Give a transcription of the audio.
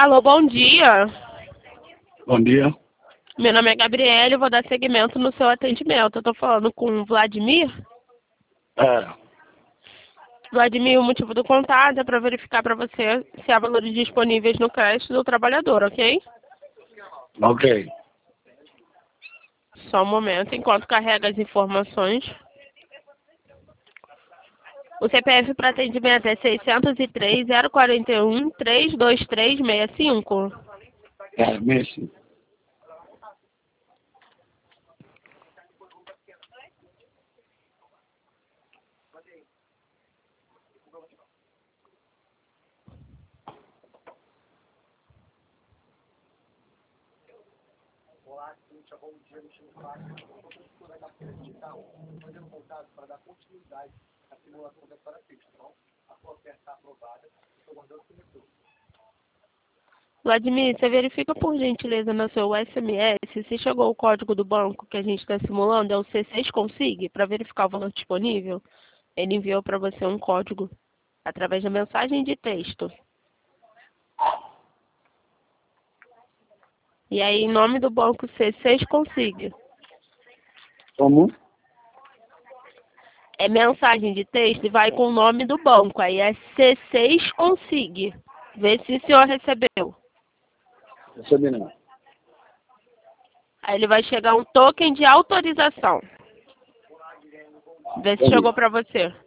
Alô, bom dia. Bom dia. Meu nome é Gabriele, eu vou dar seguimento no seu atendimento. Eu tô falando com o Vladimir. É, Vladimir, o motivo do contato é para verificar para você se há valores disponíveis no crédito do trabalhador, ok? ok. Só um momento, enquanto carrega as informações. O CPF para atendimento é 603-041-32365. É, Messi. Vladimir, você verifica por gentileza no seu SMS se chegou o código do banco que a gente está simulando, é o C6 Consig, para verificar o valor disponível. Ele enviou para você um código através da mensagem de texto. E aí, em nome do banco C6 Consig. Como? É mensagem de texto e vai com o nome do banco. Aí é C6 Consig. Vê se o senhor recebeu. Recebi não. Aí ele vai chegar um token de autorização. Vê se chegou para você.